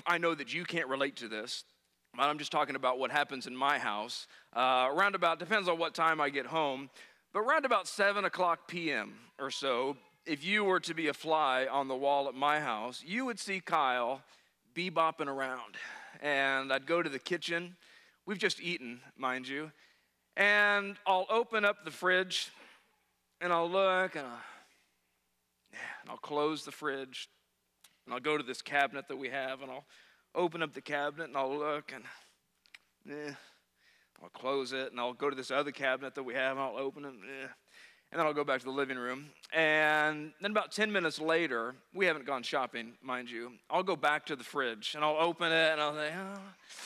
I know that you can't relate to this, but I'm just talking about what happens in my house. Around about, depends on what time I get home, but around about 7 o'clock p.m. or so, if you were to be a fly on the wall at my house, you would see Kyle bebopping around. And I'd go to the kitchen. We've just eaten, mind you. And I'll open up the fridge, and I'll look, and I'll close the fridge, and I'll go to this cabinet that we have, and I'll open up the cabinet, and I'll look, and I'll close it, and I'll go to this other cabinet that we have, and I'll open it, and then I'll go back to the living room. And then about 10 minutes later, we haven't gone shopping, mind you, I'll go back to the fridge, and I'll open it, and I'll say, oh.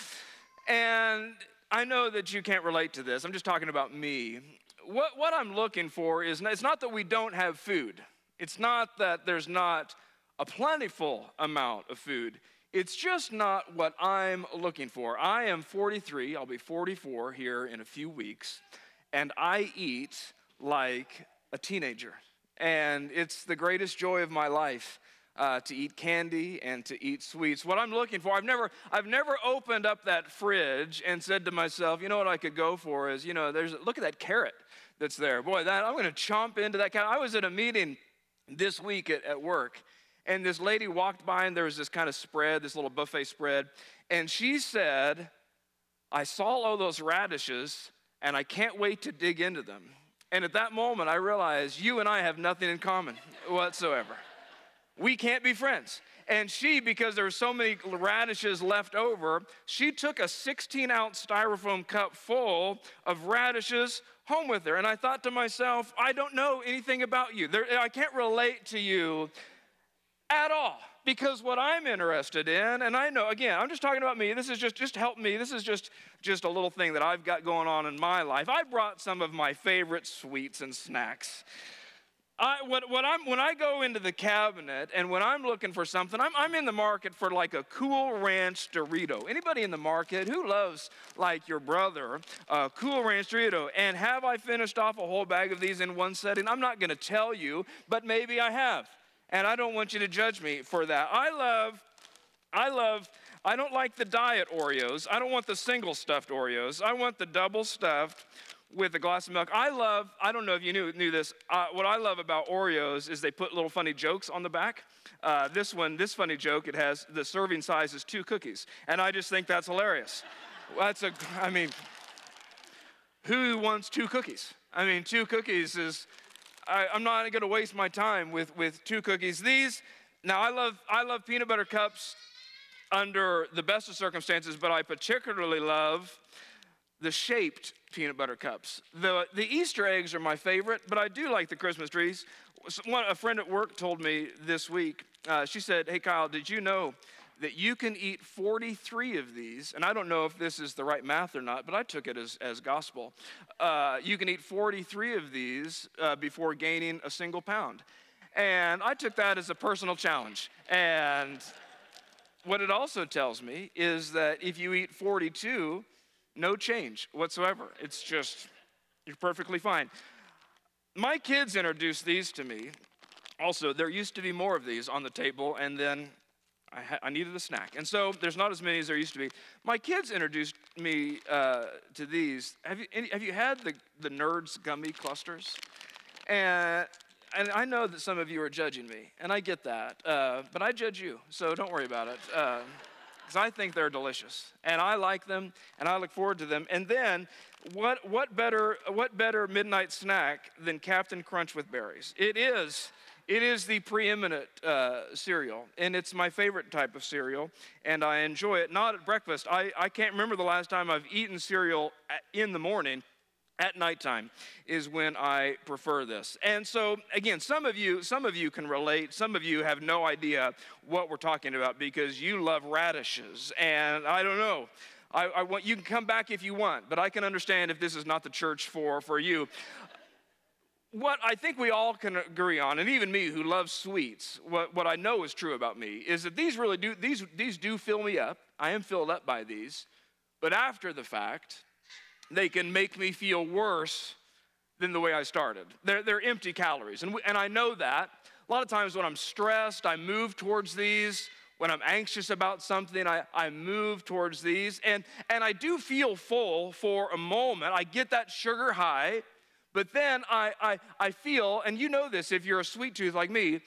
And I know that you can't relate to this. I'm just talking about me. What I'm looking for is, it's not that we don't have food. It's not that there's not a plentiful amount of food. It's just not what I'm looking for. I am 43. I'll be 44 here in a few weeks. And I eat like a teenager. And it's the greatest joy of my life to eat candy and to eat sweets. What I'm looking for, I've never opened up that fridge and said to myself, you know what I could go for is, look at that carrot that's there. Boy, I'm going to chomp into that carrot. I was at a meeting this week at work, and this lady walked by, and there was this kind of spread, this little buffet spread, and she said, I saw all those radishes, and I can't wait to dig into them. And at that moment, I realized you and I have nothing in common whatsoever. We can't be friends. And she, because there were so many radishes left over, she took a 16-ounce styrofoam cup full of radishes home with her. And I thought to myself, I don't know anything about you. I can't relate to you at all. Because what I'm interested in, and I know, again, I'm just talking about me. This is just help me. This is just a little thing that I've got going on in my life. I brought some of my favorite sweets and snacks. When I go into the cabinet and when I'm looking for something, I'm in the market for like a Cool Ranch Dorito. Anybody in the market who loves, like your brother, Cool Ranch Dorito? And have I finished off a whole bag of these in one setting? I'm not going to tell you, but maybe I have. And I don't want you to judge me for that. I don't like the diet Oreos. I don't want the single stuffed Oreos. I want the double stuffed with a glass of milk. I don't know if you knew this, what I love about Oreos is they put little funny jokes on the back. This funny joke, it has the serving size is 2 cookies. And I just think that's hilarious. Who wants 2 cookies? 2 cookies is, I'm not going to waste my time with 2 cookies. Now I love peanut butter cups under the best of circumstances, but I particularly love the shaped peanut butter cups. The Easter eggs are my favorite, but I do like the Christmas trees. A friend at work told me this week, she said, hey Kyle, did you know that you can eat 43 of these? And I don't know if this is the right math or not, but I took it as gospel. You can eat 43 of these before gaining a single pound. And I took that as a personal challenge. And what it also tells me is that if you eat 42, no change whatsoever. It's just, you're perfectly fine. My kids introduced these to me. Also, there used to be more of these on the table, and then I needed a snack. And so there's not as many as there used to be. My kids introduced me to these. Have you had the Nerds gummy clusters? And I know that some of you are judging me, and I get that. But I judge you, so don't worry about it. Because I think they're delicious, and I like them, and I look forward to them. And then, what better midnight snack than Captain Crunch with berries? It is the preeminent cereal, and it's my favorite type of cereal, and I enjoy it. Not at breakfast. I can't remember the last time I've eaten cereal in the morning. At nighttime is when I prefer this. And so, again, some of you can relate. Some of you have no idea what we're talking about because you love radishes. And I don't know. I want you can come back if you want, but I can understand if this is not the church for you. What I think we all can agree on, and even me who loves sweets, what I know is true about me is that these really do these do fill me up. I am filled up by these, but after the fact, they can make me feel worse than the way I started. They're empty calories, and I know that. A lot of times when I'm stressed, I move towards these. when I'm anxious about something, I move towards these. And I do feel full for a moment. I get that sugar high, but then I feel, and you know this if you're a sweet tooth like me,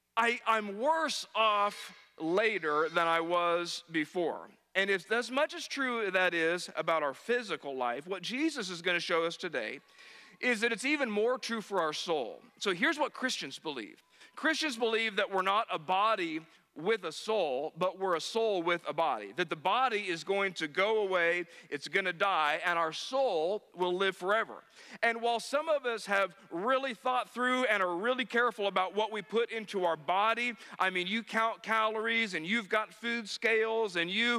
I'm worse off later than I was before. And if as much as true that is about our physical life, what Jesus is going to show us today is that it's even more true for our soul. So here's what Christians believe. Christians believe that we're not a body with a soul, but we're a soul with a body. That the body is going to go away, it's going to die, and our soul will live forever. And while some of us have really thought through and are really careful about what we put into our body, I mean, you count calories and you've got food scales and you're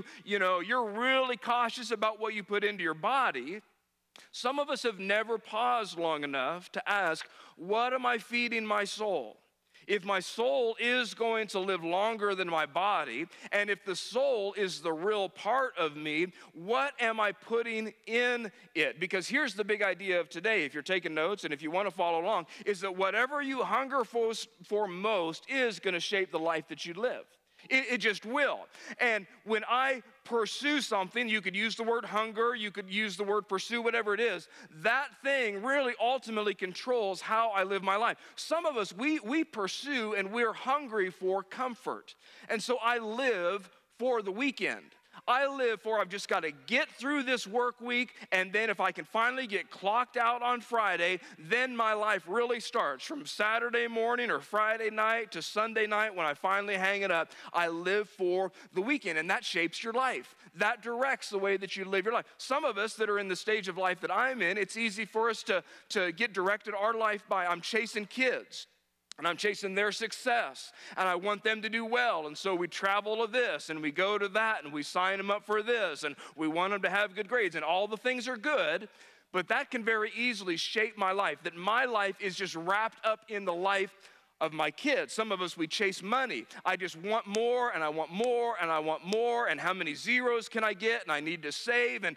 really cautious about what you put into your body, some of us have never paused long enough to ask, what am I feeding my soul? If my soul is going to live longer than my body, and if the soul is the real part of me, what am I putting in it? Because here's the big idea of today, if you're taking notes and if you want to follow along, is that whatever you hunger for most is going to shape the life that you live. It just will. And when I pursue something, you could use the word hunger, you could use the word pursue, whatever it is, that thing really ultimately controls how I live my life. Some of us, we pursue and we're hungry for comfort. And so I live for the weekend. I live for, I've just got to get through this work week, and then if I can finally get clocked out on Friday, then my life really starts. From Saturday morning or Friday night to Sunday night when I finally hang it up, I live for the weekend, and that shapes your life. That directs the way that you live your life. Some of us that are in the stage of life that I'm in, it's easy for us to get directed our life by, I'm chasing kids. And I'm chasing their success, and I want them to do well, and so we travel to this, and we go to that, and we sign them up for this, and we want them to have good grades, and all the things are good, but that can very easily shape my life, that my life is just wrapped up in the life of my kids. Some of us, we chase money. I just want more, and I want more, and I want more, and how many zeros can I get, and I need to save, and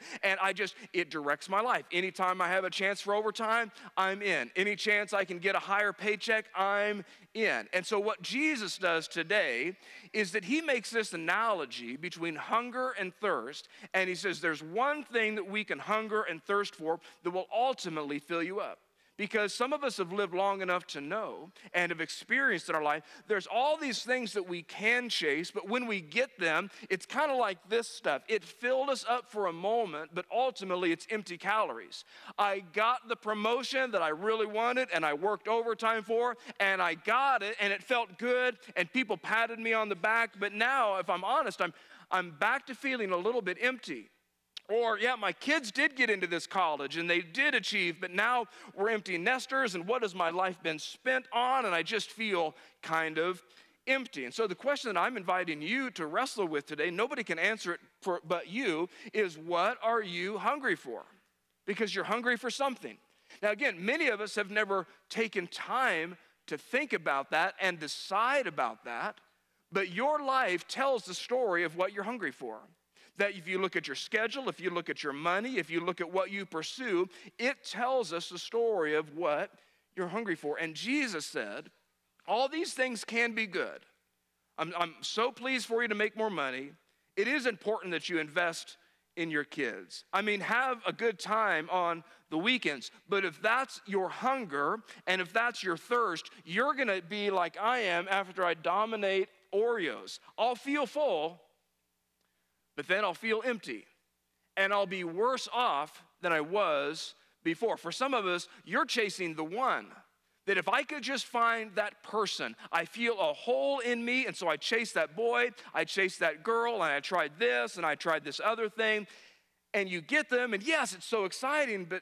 it directs my life. Anytime I have a chance for overtime, I'm in. Any chance I can get a higher paycheck, I'm in. And so what Jesus does today is that he makes this analogy between hunger and thirst, and he says there's one thing that we can hunger and thirst for that will ultimately fill you up. Because some of us have lived long enough to know and have experienced in our life, there's all these things that we can chase, but when we get them, it's kind of like this stuff. It filled us up for a moment, but ultimately it's empty calories. I got the promotion that I really wanted and I worked overtime for, and I got it and it felt good and people patted me on the back, but now, if I'm honest, I'm back to feeling a little bit empty. Or, yeah, my kids did get into this college and they did achieve, but now we're empty nesters, and what has my life been spent on? And I just feel kind of empty. And so the question that I'm inviting you to wrestle with today, nobody can answer it but you, is what are you hungry for? Because you're hungry for something. Now, again, many of us have never taken time to think about that and decide about that, but your life tells the story of what you're hungry for. That if you look at your schedule, if you look at your money, if you look at what you pursue, it tells us the story of what you're hungry for. And Jesus said, all these things can be good. I'm so pleased for you to make more money. It is important that you invest in your kids. I mean, have a good time on the weekends. But if that's your hunger and if that's your thirst, you're going to be like I am after I dominate Oreos. I'll feel full, but then I'll feel empty, and I'll be worse off than I was before. For some of us, you're chasing the one, that if I could just find that person, I feel a hole in me, and so I chase that boy, I chase that girl, and I tried this, and I tried this other thing, and you get them, and yes, it's so exciting, but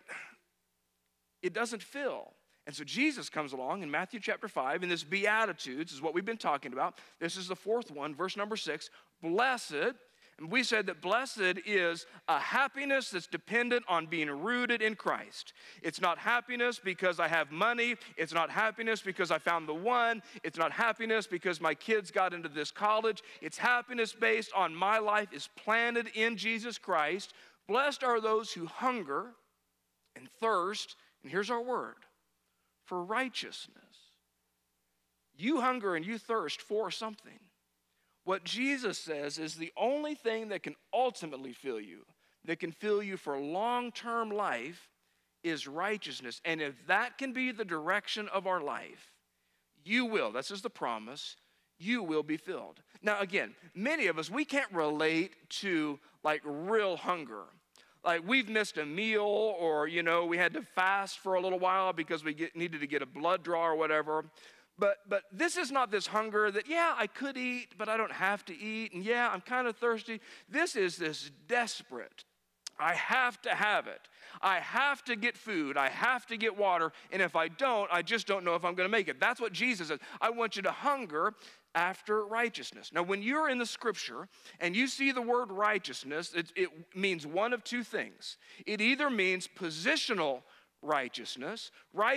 it doesn't fill. And so Jesus comes along in Matthew chapter 5, and this Beatitudes is what we've been talking about. This is the fourth one, verse number 6, blessed. And we said that blessed is a happiness that's dependent on being rooted in Christ. It's not happiness because I have money. It's not happiness because I found the one. It's not happiness because my kids got into this college. It's happiness based on my life is planted in Jesus Christ. Blessed are those who hunger and thirst, and here's our word, for righteousness. You hunger and you thirst for something. What Jesus says is the only thing that can ultimately fill you, that can fill you for long-term life, is righteousness. And if that can be the direction of our life, you will, this is the promise, you will be filled. Now again, many of us, we can't relate to like real hunger. Like we've missed a meal, or we had to fast for a little while because we needed to get a blood draw or whatever. But this is not this hunger that, yeah, I could eat, but I don't have to eat. And yeah, I'm kind of thirsty. This is this desperate. I have to have it. I have to get food. I have to get water. And if I don't, I just don't know if I'm going to make it. That's what Jesus says. I want you to hunger after righteousness. Now, when you're in the scripture and you see the word righteousness, it means one of two things. It either means positional righteousness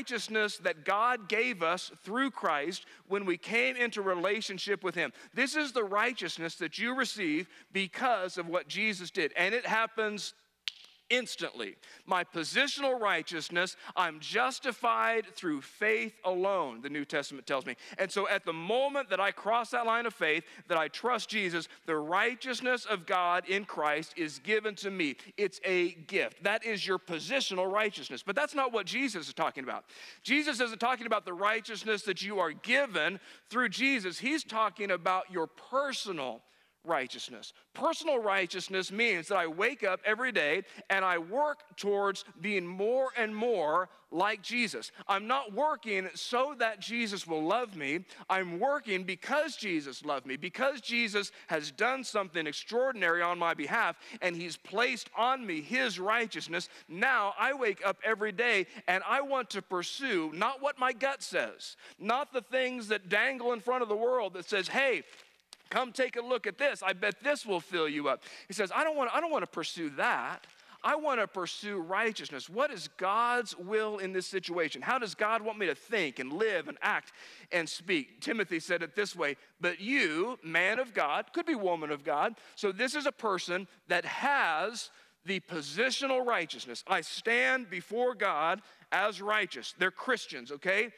that God gave us through Christ when we came into relationship with him. This is the righteousness that you receive because of what Jesus did. And it happens instantly. My positional righteousness, I'm justified through faith alone, the New Testament tells me. And so at the moment that I cross that line of faith, that I trust Jesus, the righteousness of God in Christ is given to me. It's a gift. That is your positional righteousness. But that's not what Jesus is talking about. Jesus isn't talking about the righteousness that you are given through Jesus. He's talking about your personal righteousness. Personal righteousness means that I wake up every day and I work towards being more and more like Jesus. I'm not working so that Jesus will love me. I'm working because Jesus loved me, because Jesus has done something extraordinary on my behalf and he's placed on me his righteousness. Now I wake up every day and I want to pursue not what my gut says, not the things that dangle in front of the world that says, hey, come take a look at this. I bet this will fill you up. He says, I don't want to pursue that. I want to pursue righteousness. What is God's will in this situation? How does God want me to think and live and act and speak? Timothy said it this way, but you, man of God, could be woman of God. So this is a person that has the positional righteousness. I stand before God as righteous. They're Christians, okay?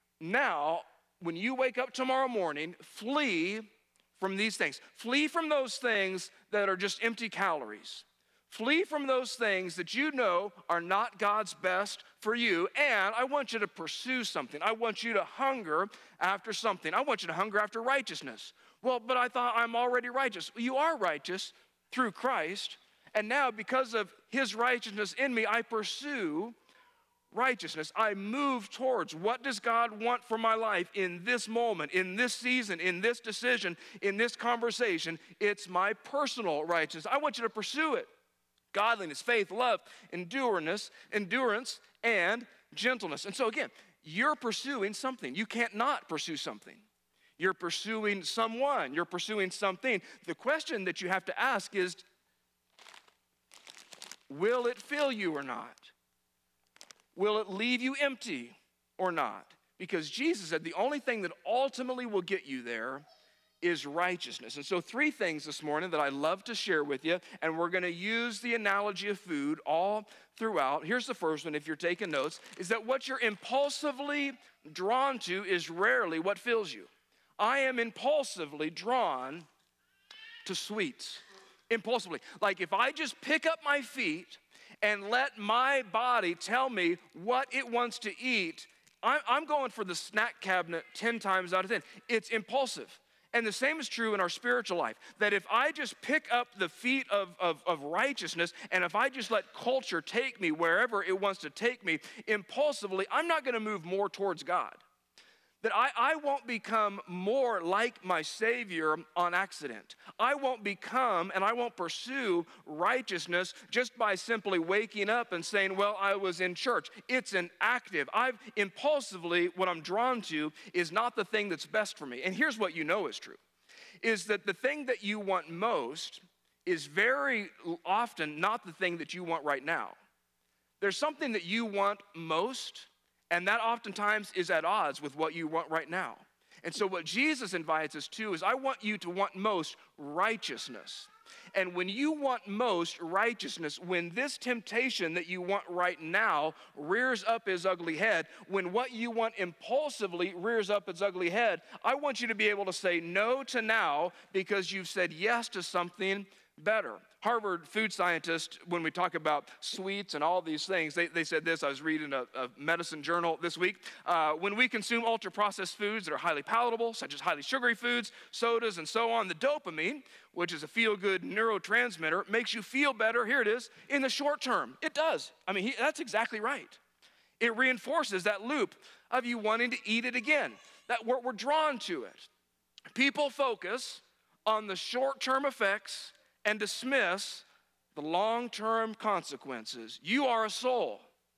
Now, when you wake up tomorrow morning, flee from these things. Flee from those things that are just empty calories. Flee from those things that you know are not God's best for you. And I want you to pursue something. I want you to hunger after something. I want you to hunger after righteousness. Well, but I thought I'm already righteous. You are righteous through Christ. And now because of his righteousness in me, I pursue righteousness. I move towards what does God want for my life in this moment, in this season, in this decision, in this conversation. It's my personal righteousness. I want you to pursue it. Godliness, faith, love, endurance, and gentleness. And so again, you're pursuing something. You can't not pursue something. You're pursuing someone. You're pursuing something. The question that you have to ask is, will it fill you or not? Will it leave you empty or not? Because Jesus said the only thing that ultimately will get you there is righteousness. And so 3 things this morning that I love to share with you, and we're going to use the analogy of food all throughout. Here's the first one, if you're taking notes, is that what you're impulsively drawn to is rarely what fills you. I am impulsively drawn to sweets. Impulsively. Like if I just pick up my feet and let my body tell me what it wants to eat, I'm going for the snack cabinet 10 times out of 10. It's impulsive. And the same is true in our spiritual life, that if I just pick up the feet of righteousness, and if I just let culture take me wherever it wants to take me, impulsively, I'm not going to move more towards God. That I won't become more like my Savior on accident. I won't become and I won't pursue righteousness just by simply waking up and saying, well, I was in church. It's an active. Impulsively, what I'm drawn to is not the thing that's best for me. And here's what you know is true, is that the thing that you want most is very often not the thing that you want right now. There's something that you want most, and that oftentimes is at odds with what you want right now. And so what Jesus invites us to is, I want you to want most righteousness. And when you want most righteousness, when this temptation that you want right now rears up his ugly head, when what you want impulsively rears up its ugly head, I want you to be able to say no to now because you've said yes to something better. Harvard food scientists, when we talk about sweets and all these things, they said this. I was reading a medicine journal this week. When we consume ultra-processed foods that are highly palatable, such as highly sugary foods, sodas, and so on, the dopamine, which is a feel-good neurotransmitter, makes you feel better, here it is, in the short term. It does. I mean, that's exactly right. It reinforces that loop of you wanting to eat it again. That we're drawn to it. People focus on the short-term effects and dismiss the long-term consequences. You are a soul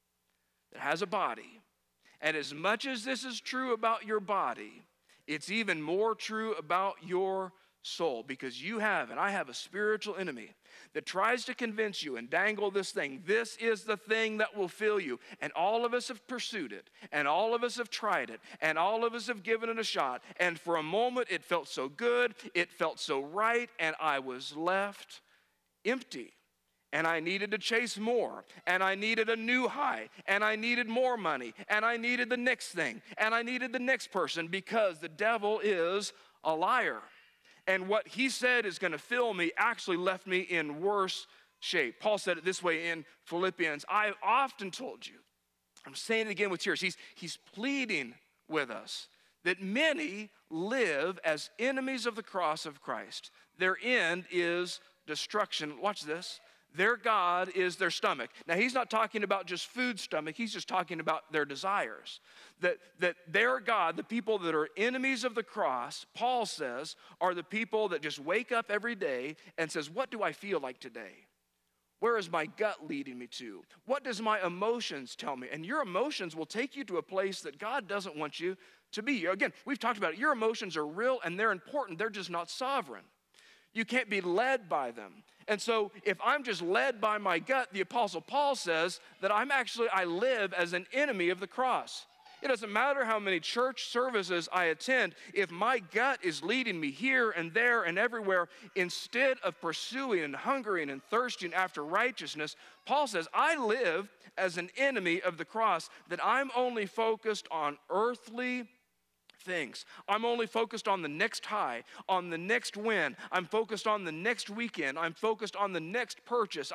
that has a body. And as much as this is true about your body, it's even more true about your soul, because you have, and I have, a spiritual enemy that tries to convince you and dangle this thing. This is the thing that will fill you. And all of us have pursued it, and all of us have tried it, and all of us have given it a shot. And for a moment, it felt so good, it felt so right, and I was left empty. And I needed to chase more, and I needed a new high, and I needed more money, and I needed the next thing, and I needed the next person, because the devil is a liar. And what he said is going to fill me actually left me in worse shape. Paul said it this way in Philippians. I've often told you, I'm saying it again with tears, he's pleading with us that many live as enemies of the cross of Christ. Their end is destruction. Watch this. Their God is their stomach. Now, he's not talking about just food stomach. He's just talking about their desires. That their God, the people that are enemies of the cross, Paul says, are the people that just wake up every day and says, what do I feel like today? Where is my gut leading me to? What does my emotions tell me? And your emotions will take you to a place that God doesn't want you to be. Again, we've talked about it. Your emotions are real and they're important. They're just not sovereign. You can't be led by them. And so if I'm just led by my gut, the Apostle Paul says that I live as an enemy of the cross. It doesn't matter how many church services I attend, if my gut is leading me here and there and everywhere, instead of pursuing and hungering and thirsting after righteousness, Paul says, I live as an enemy of the cross, that I'm only focused on earthly things. I'm only focused on the next high, on the next win. I'm focused on the next weekend. I'm focused on the next purchase.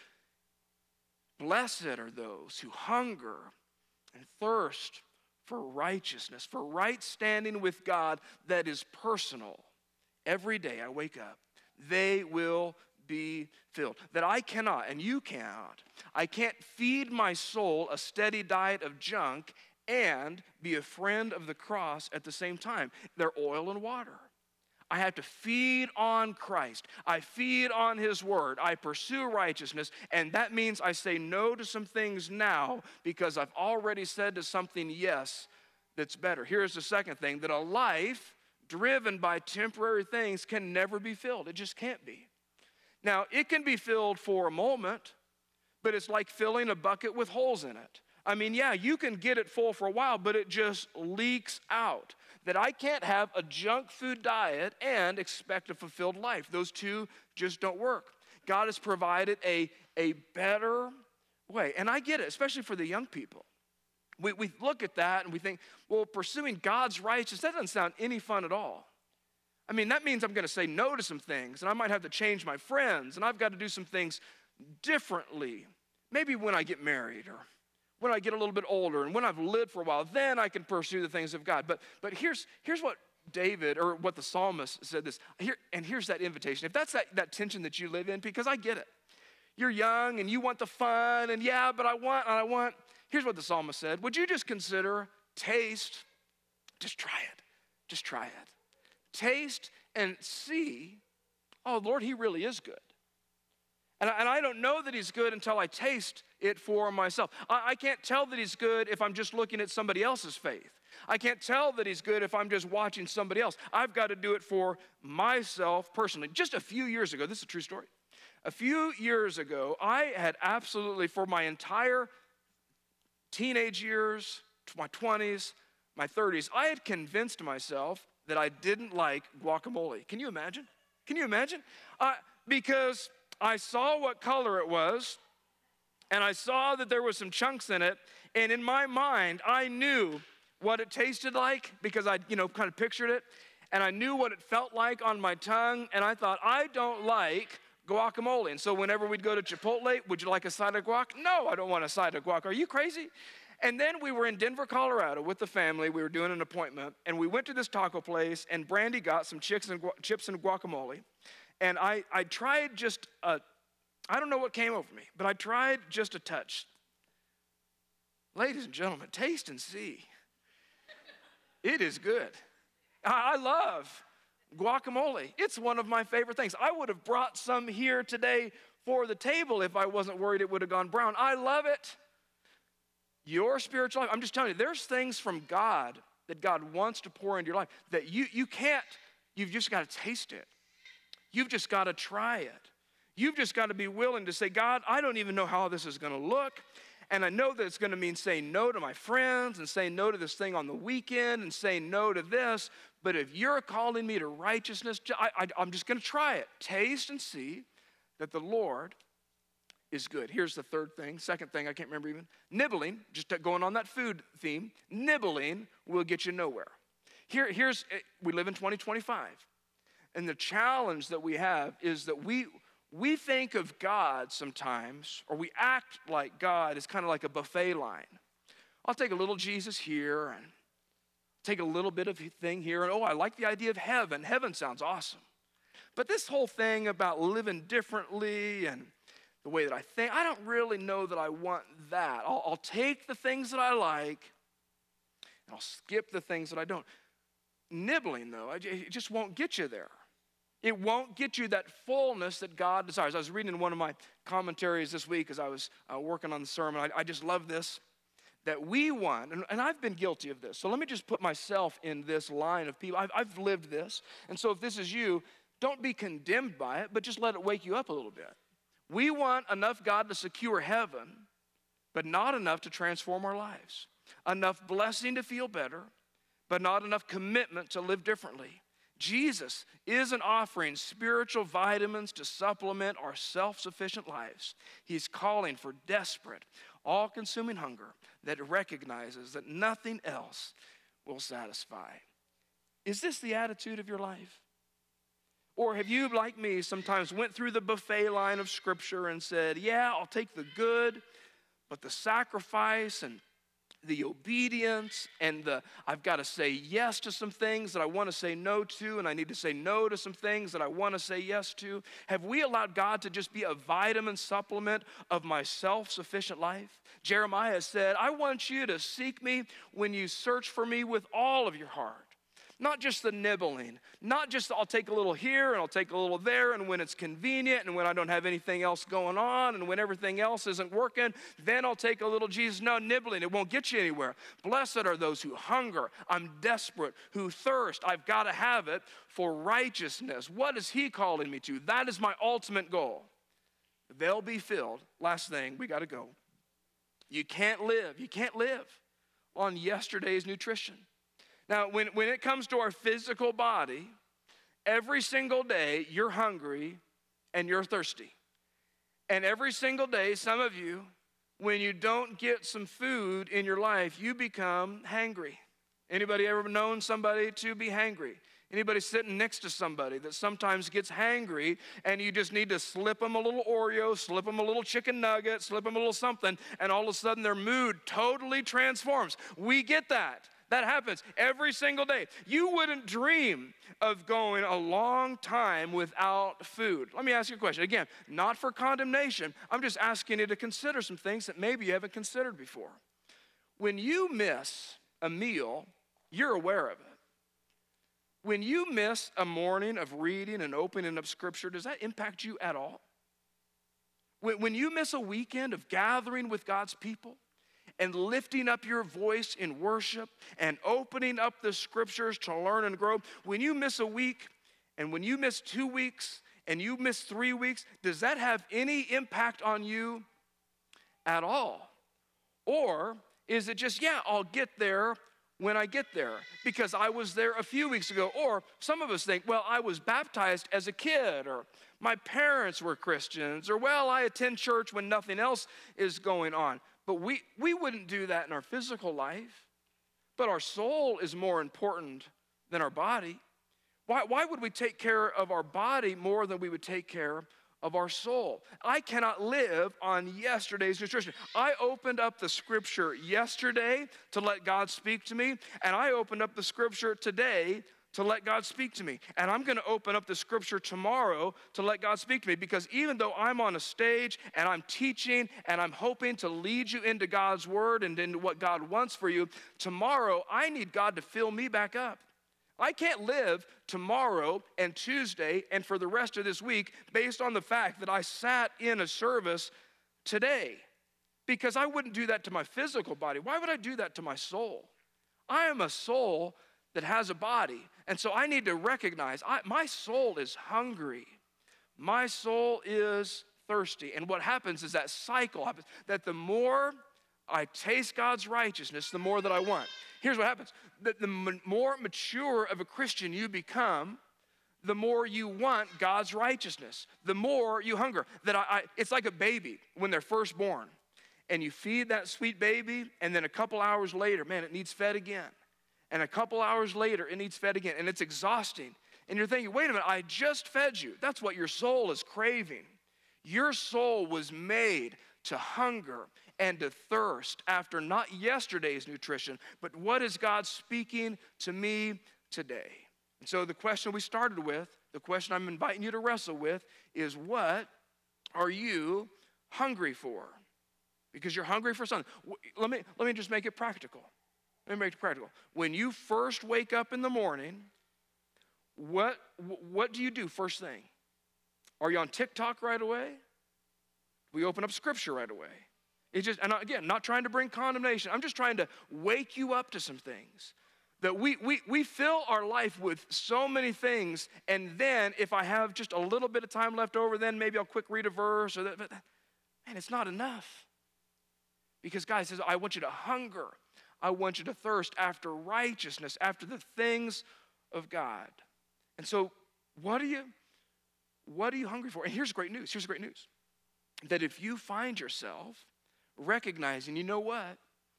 Blessed are those who hunger and thirst for righteousness, for right standing with God that is personal. Every day I wake up, they will be filled. That I cannot, and you cannot. I can't feed my soul a steady diet of junk and be a friend of the cross at the same time. They're oil and water. I have to feed on Christ. I feed on his word. I pursue righteousness, and that means I say no to some things now because I've already said to something yes that's better. Here's the second thing, that a life driven by temporary things can never be filled. It just can't be. Now, it can be filled for a moment, but it's like filling a bucket with holes in it. I mean, yeah, you can get it full for a while, but it just leaks out. That I can't have a junk food diet and expect a fulfilled life. Those two just don't work. God has provided a better way. And I get it, especially for the young people. We look at that and we think, well, pursuing God's righteousness, that doesn't sound any fun at all. I mean, that means I'm going to say no to some things, and I might have to change my friends, and I've got to do some things differently. Maybe when I get married, or when I get a little bit older, and when I've lived for a while, then I can pursue the things of God. But here's what David, or what the psalmist said this. Here's that invitation. If that's that tension that you live in, because I get it. You're young, and you want the fun, and yeah, but I want. Here's what the psalmist said. Would you just consider, taste, just try it. Just try it. Taste and see, oh, Lord, he really is good. And I don't know that he's good until I taste it for myself. I can't tell that he's good if I'm just looking at somebody else's faith. I can't tell that he's good if I'm just watching somebody else. I've got to do it for myself personally. Just a few years ago, this is a true story. A few years ago, I had absolutely, for my entire teenage years, my 20s, my 30s, I had convinced myself that I didn't like guacamole. Can you imagine? Can you imagine? because I saw what color it was, and I saw that there was some chunks in it, and in my mind, I knew what it tasted like because I, kind of pictured it, and I knew what it felt like on my tongue, and I thought, I don't like guacamole. And so whenever we'd go to Chipotle, would you like a side of guac? No, I don't want a side of guac. Are you crazy? And then we were in Denver, Colorado with the family. We were doing an appointment, and we went to this taco place, and Brandy got some chips and guacamole. And I tried just I don't know what came over me, but I tried just a touch. Ladies and gentlemen, taste and see. It is good. I love guacamole. It's one of my favorite things. I would have brought some here today for the table if I wasn't worried it would have gone brown. I love it. Your spiritual life, I'm just telling you, there's things from God that God wants to pour into your life that you can't, you've just got to taste it. You've just got to try it. You've just got to be willing to say, God, I don't even know how this is going to look. And I know that it's going to mean saying no to my friends and saying no to this thing on the weekend and saying no to this. But if you're calling me to righteousness, I'm just going to try it. Taste and see that the Lord is good. Here's the third thing. Second thing, I can't remember even. Nibbling, just going on that food theme, nibbling will get you nowhere. We live in 2025. And the challenge that we have is that we think of God sometimes, or we act like God is kind of like a buffet line. I'll take a little Jesus here and take a little bit of thing here. And I like the idea of heaven. Heaven sounds awesome. But this whole thing about living differently and the way that I think, I don't really know that I want that. I'll take the things that I like and I'll skip the things that I don't. Nibbling, though, it just won't get you there. It won't get you that fullness that God desires. I was reading one of my commentaries this week as I was working on the sermon. I just love this, that we want, and I've been guilty of this. So let me just put myself in this line of people. I've lived this. And so if this is you, don't be condemned by it, but just let it wake you up a little bit. We want enough God to secure heaven, but not enough to transform our lives. Enough blessing to feel better, but not enough commitment to live differently. Jesus isn't offering spiritual vitamins to supplement our self-sufficient lives. He's calling for desperate, all-consuming hunger that recognizes that nothing else will satisfy. Is this the attitude of your life? Or have you, like me, sometimes went through the buffet line of Scripture and said, yeah, I'll take the good, but the sacrifice and the obedience and I've got to say yes to some things that I want to say no to, and I need to say no to some things that I want to say yes to. Have we allowed God to just be a vitamin supplement of my self-sufficient life? Jeremiah said, I want you to seek me when you search for me with all of your heart. Not just the nibbling, not just I'll take a little here and I'll take a little there, and when it's convenient and when I don't have anything else going on and when everything else isn't working, then I'll take a little Jesus. No, nibbling, it won't get you anywhere. Blessed are those who hunger. I'm desperate, who thirst. I've got to have it for righteousness. What is he calling me to? That is my ultimate goal. They'll be filled. Last thing, we got to go. You can't live on yesterday's nutrition. Now, when it comes to our physical body, every single day you're hungry and you're thirsty. And every single day, some of you, when you don't get some food in your life, you become hangry. Anybody ever known somebody to be hangry? Anybody sitting next to somebody that sometimes gets hangry and you just need to slip them a little Oreo, slip them a little chicken nugget, slip them a little something, and all of a sudden their mood totally transforms. We get that. That happens every single day. You wouldn't dream of going a long time without food. Let me ask you a question. Again, not for condemnation. I'm just asking you to consider some things that maybe you haven't considered before. When you miss a meal, you're aware of it. When you miss a morning of reading and opening up Scripture, does that impact you at all? When you miss a weekend of gathering with God's people, and lifting up your voice in worship and opening up the Scriptures to learn and grow, when you miss a week and when you miss 2 weeks and you miss 3 weeks, does that have any impact on you at all? Or is it just, yeah, I'll get there when I get there because I was there a few weeks ago. Or some of us think, well, I was baptized as a kid, or my parents were Christians, or well, I attend church when nothing else is going on. But we wouldn't do that in our physical life. But our soul is more important than our body. Why would we take care of our body more than we would take care of our soul? I cannot live on yesterday's nutrition. I opened up the scripture yesterday to let God speak to me, and I opened up the scripture today to let God speak to me. And I'm going to open up the scripture tomorrow to let God speak to me, because even though I'm on a stage and I'm teaching and I'm hoping to lead you into God's word and into what God wants for you, tomorrow I need God to fill me back up. I can't live tomorrow and Tuesday and for the rest of this week based on the fact that I sat in a service today, because I wouldn't do that to my physical body. Why would I do that to my soul? I am a soul that has a body. And so I need to recognize my soul is hungry. My soul is thirsty. And what happens is that cycle happens, that the more I taste God's righteousness, the more that I want. Here's what happens. That the more mature of a Christian you become, the more you want God's righteousness. The more you hunger. It's like a baby when they're first born. And you feed that sweet baby, and then a couple hours later, man, it needs fed again. And a couple hours later, it needs fed again. And it's exhausting. And you're thinking, wait a minute, I just fed you. That's what your soul is craving. Your soul was made to hunger and to thirst after not yesterday's nutrition, but what is God speaking to me today? And so the question we started with, the question I'm inviting you to wrestle with, is what are you hungry for? Because you're hungry for something. Let me just make it practical. Let me make it practical. When you first wake up in the morning, what do you do first thing? Are you on TikTok right away? We open up scripture right away. It's just, and again, not trying to bring condemnation. I'm just trying to wake you up to some things. That we fill our life with so many things, and then if I have just a little bit of time left over, then maybe I'll quick read a verse or that. But man, it's not enough. Because God says, I want you to hunger. I want you to thirst after righteousness, after the things of God. And so, what are you hungry for? And here's great news. Here's great news. That if you find yourself recognizing, you know what?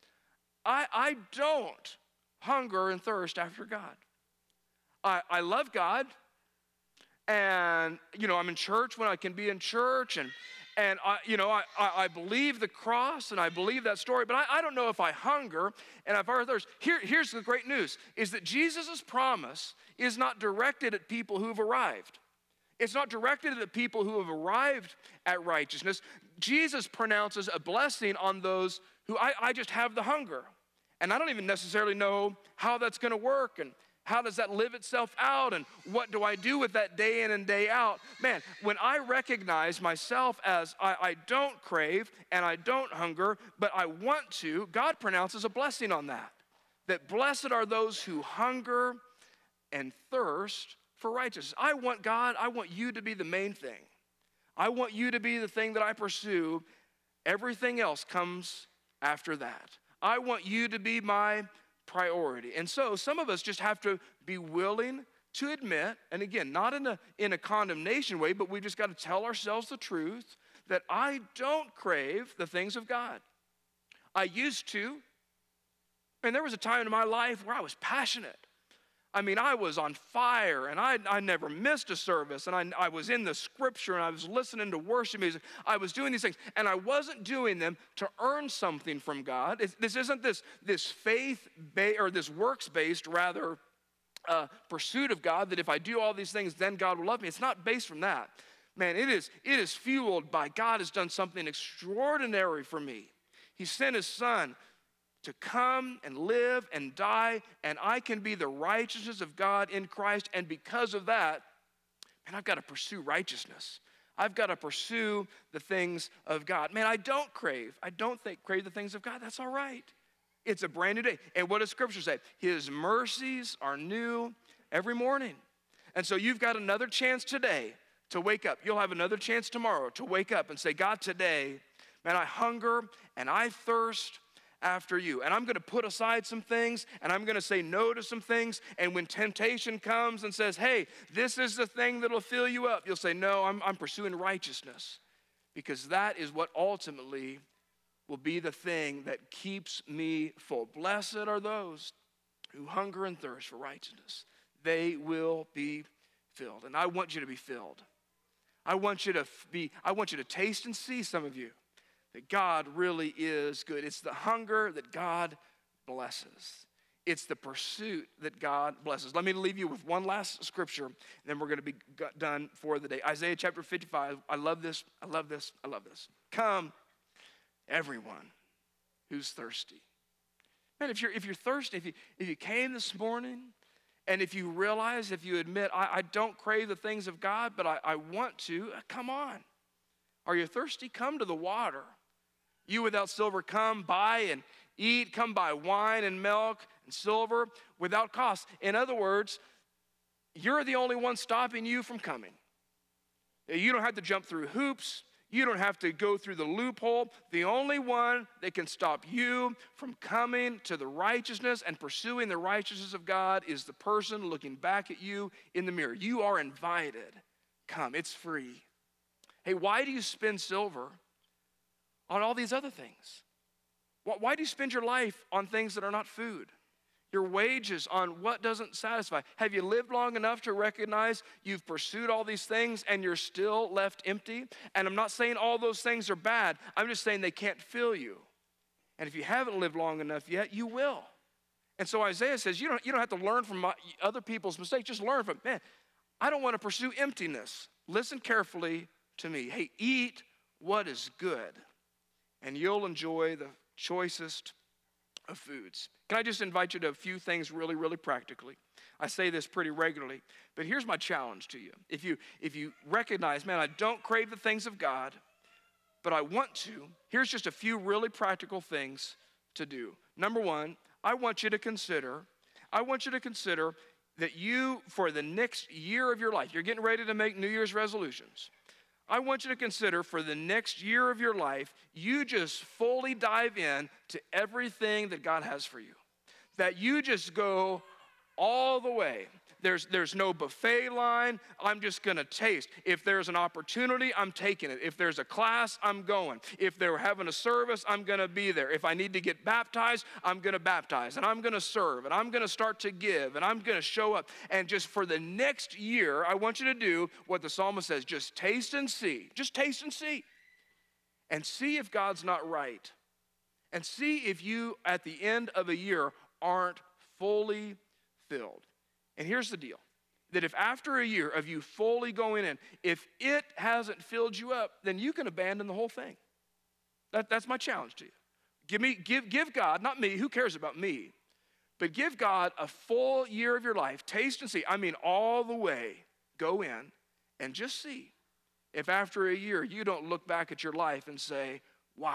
I don't hunger and thirst after God. I love God. And, I'm in church when I can be in church. And I believe the cross and I believe that story, but I don't know if I hunger and if I thirst. Here's the great news, is that Jesus' promise is not directed at people who've arrived. It's not directed at the people who have arrived at righteousness. Jesus pronounces a blessing on those who I just have the hunger. And I don't even necessarily know how that's going to work and how does that live itself out and what do I do with that day in and day out? Man, when I recognize myself as I don't crave and I don't hunger, but I want to, God pronounces a blessing on that. That blessed are those who hunger and thirst for righteousness. I want God, I want you to be the main thing. I want you to be the thing that I pursue. Everything else comes after that. I want you to be my priority. And so some of us just have to be willing to admit, and again, not in a condemnation way, but we just got to tell ourselves the truth that I don't crave the things of God. I used to, and there was a time in my life where I was passionate. I mean, I was on fire, and I never missed a service, and I was in the scripture, and I was listening to worship music. I was doing these things, and I wasn't doing them to earn something from God. This isn't this faith-based, or this works-based, rather, pursuit of God, that if I do all these things, then God will love me. It's not based from that. Man, it is fueled by God has done something extraordinary for me. He sent his son to come and live and die, and I can be the righteousness of God in Christ, and because of that, man, I've got to pursue righteousness. I've got to pursue the things of God. Man, I don't crave the things of God. That's all right. It's a brand new day. And what does Scripture say? His mercies are new every morning. And so you've got another chance today to wake up. You'll have another chance tomorrow to wake up and say, God, today, man, I hunger and I thirst after you. And I'm going to put aside some things, and I'm going to say no to some things. And when temptation comes and says, hey, this is the thing that'll fill you up, you'll say, no, I'm pursuing righteousness. Because that is what ultimately will be the thing that keeps me full. Blessed are those who hunger and thirst for righteousness. They will be filled. And I want you to be filled. I want you to taste and see, some of you, that God really is good. It's the hunger that God blesses. It's the pursuit that God blesses. Let me leave you with one last scripture, and then we're going to be done for the day. Isaiah chapter 55. I love this. I love this. I love this. Come, everyone who's thirsty. Man, if you're thirsty, if you came this morning, and if you realize, if you admit, I don't crave the things of God, but I want to, come on. Are you thirsty? Come to the water. You without silver, come buy and eat. Come buy wine and milk and silver without cost. In other words, you're the only one stopping you from coming. You don't have to jump through hoops. You don't have to go through the loophole. The only one that can stop you from coming to the righteousness and pursuing the righteousness of God is the person looking back at you in the mirror. You are invited. Come, it's free. Hey, why do you spend silver on all these other things? Why do you spend your life on things that are not food? Your wages on what doesn't satisfy? Have you lived long enough to recognize you've pursued all these things and you're still left empty? And I'm not saying all those things are bad. I'm just saying they can't fill you. And if you haven't lived long enough yet, you will. And so Isaiah says, you don't have to learn from other people's mistakes. Just learn from, man, I don't want to pursue emptiness. Listen carefully to me. Hey, eat what is good, and you'll enjoy the choicest of foods. Can I just invite you to a few things really, really practically? I say this pretty regularly, but here's my challenge to you. If you recognize, man, I don't crave the things of God, but I want to, here's just a few really practical things to do. Number one, I want you to consider that you, for the next year of your life, you're getting ready to make New Year's resolutions. I want you to consider for the next year of your life, you just fully dive in to everything that God has for you. That you just go all the way. There's no buffet line. I'm just going to taste. If there's an opportunity, I'm taking it. If there's a class, I'm going. If they're having a service, I'm going to be there. If I need to get baptized, I'm going to baptize. And I'm going to serve. And I'm going to start to give. And I'm going to show up. And just for the next year, I want you to do what the psalmist says. Just taste and see. Just taste and see. And see if God's not right. And see if you, at the end of a year, aren't fully filled. And here's the deal, that if after a year of you fully going in, if it hasn't filled you up, then you can abandon the whole thing. That's my challenge to you. Give God, not me, who cares about me, but give God a full year of your life, taste and see. I mean, all the way, go in and just see if after a year you don't look back at your life and say, wow,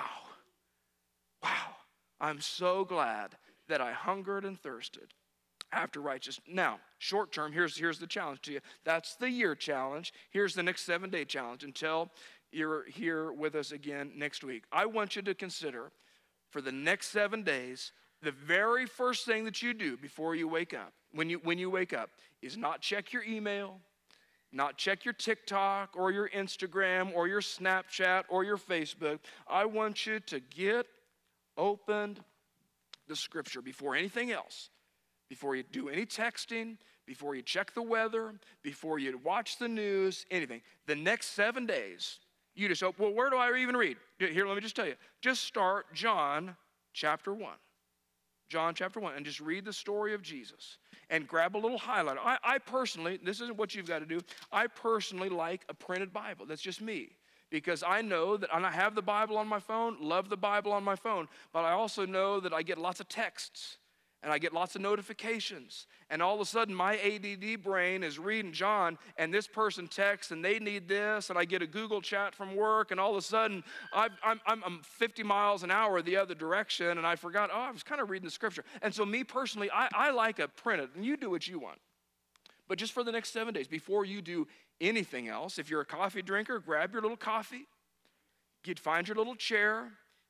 I'm so glad that I hungered and thirsted after righteousness. Now, short term, here's the challenge to you. That's the year challenge. Here's the next 7-day challenge until you're here with us again next week. I want you to consider for the next 7 days, the very first thing that you do before you wake up, when you wake up, is not check your email, not check your TikTok or your Instagram or your Snapchat or your Facebook. I want you to get opened the scripture before anything else. Before you do any texting, before you check the weather, before you watch the news, anything. The next 7 days, you just hope, well, where do I even read? Here, let me just tell you. Just start John chapter 1. John chapter 1, and just read the story of Jesus. And grab a little highlighter. I personally, this isn't what you've got to do, I personally like a printed Bible. That's just me. Because I know that, and I have the Bible on my phone, love the Bible on my phone, but I also know that I get lots of texts. And I get lots of notifications. And all of a sudden, my ADD brain is reading John, and this person texts, and they need this, and I get a Google chat from work, and all of a sudden, I'm 50 miles an hour the other direction, and I forgot, I was kind of reading the scripture. And so me personally, I like a printed, and you do what you want. But just for the next 7 days, before you do anything else, if you're a coffee drinker, grab your little coffee. You'd find your little chair.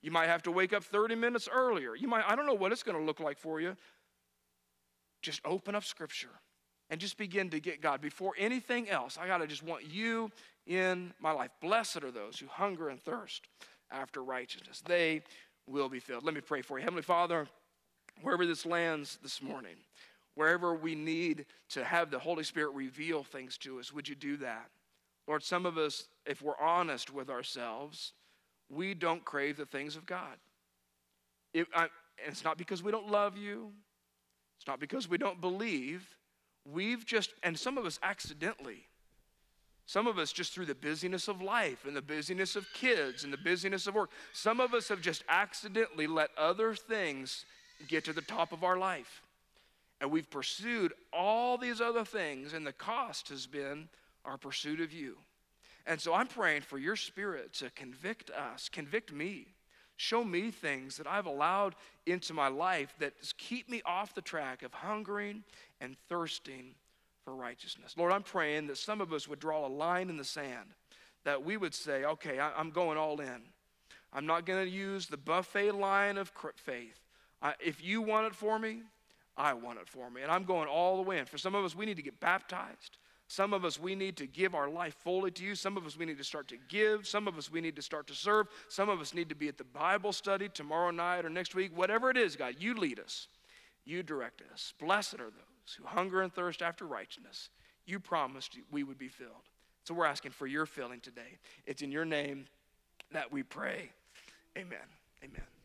You might have to wake up 30 minutes earlier. I don't know what it's going to look like for you. Just open up Scripture and just begin to get God. Before anything else, I got to just want you in my life. Blessed are those who hunger and thirst after righteousness. They will be filled. Let me pray for you. Heavenly Father, wherever this lands this morning, wherever we need to have the Holy Spirit reveal things to us, would you do that? Lord, some of us, if we're honest with ourselves, we don't crave the things of God. And it's not because we don't love you. It's not because we don't believe. And some of us accidentally, some of us just through the busyness of life and the busyness of kids and the busyness of work, some of us have just accidentally let other things get to the top of our life. And we've pursued all these other things, and the cost has been our pursuit of you. And so I'm praying for your Spirit to convict us, convict me, show me things that I've allowed into my life that keep me off the track of hungering and thirsting for righteousness. Lord, I'm praying that some of us would draw a line in the sand, that we would say, okay, I'm going all in. I'm not going to use the buffet line of faith. If you want it for me, I want it for me. And I'm going all the way in. For some of us, we need to get baptized. Some of us, we need to give our life fully to you. Some of us, we need to start to give. Some of us, we need to start to serve. Some of us need to be at the Bible study tomorrow night or next week. Whatever it is, God, you lead us. You direct us. Blessed are those who hunger and thirst after righteousness. You promised we would be filled. So we're asking for your filling today. It's in your name that we pray. Amen. Amen.